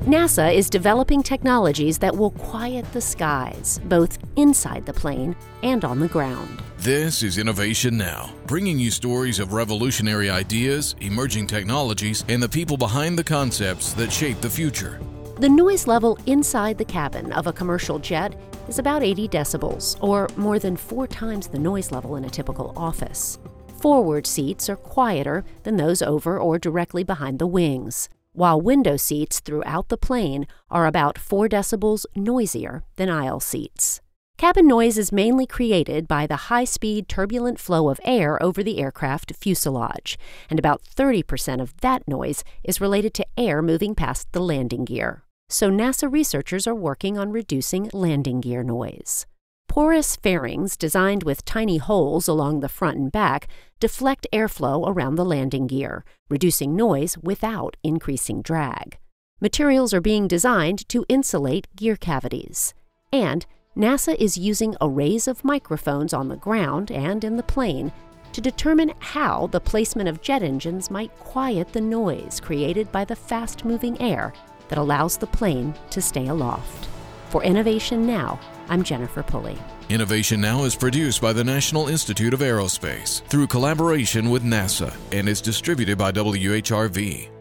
NASA is developing technologies that will quiet the skies, both inside the plane and on the ground. This is Innovation Now, bringing you stories of revolutionary ideas, emerging technologies, and the people behind the concepts that shape the future. The noise level inside the cabin of a commercial jet is about 80 decibels, or more than 4 times the noise level in a typical office. Forward seats are quieter than those over or directly behind the wings, while window seats throughout the plane are about 4 decibels noisier than aisle seats. Cabin noise is mainly created by the high-speed turbulent flow of air over the aircraft fuselage, and about 30% of that noise is related to air moving past the landing gear. So NASA researchers are working on reducing landing gear noise. Porous fairings designed with tiny holes along the front and back deflect airflow around the landing gear, reducing noise without increasing drag. Materials are being designed to insulate gear cavities. And NASA is using arrays of microphones on the ground and in the plane to determine how the placement of jet engines might quiet the noise created by the fast-moving air that allows the plane to stay aloft. For Innovation Now, I'm Jennifer Pulley. Innovation Now is produced by the National Institute of Aerospace through collaboration with NASA and is distributed by WHRV.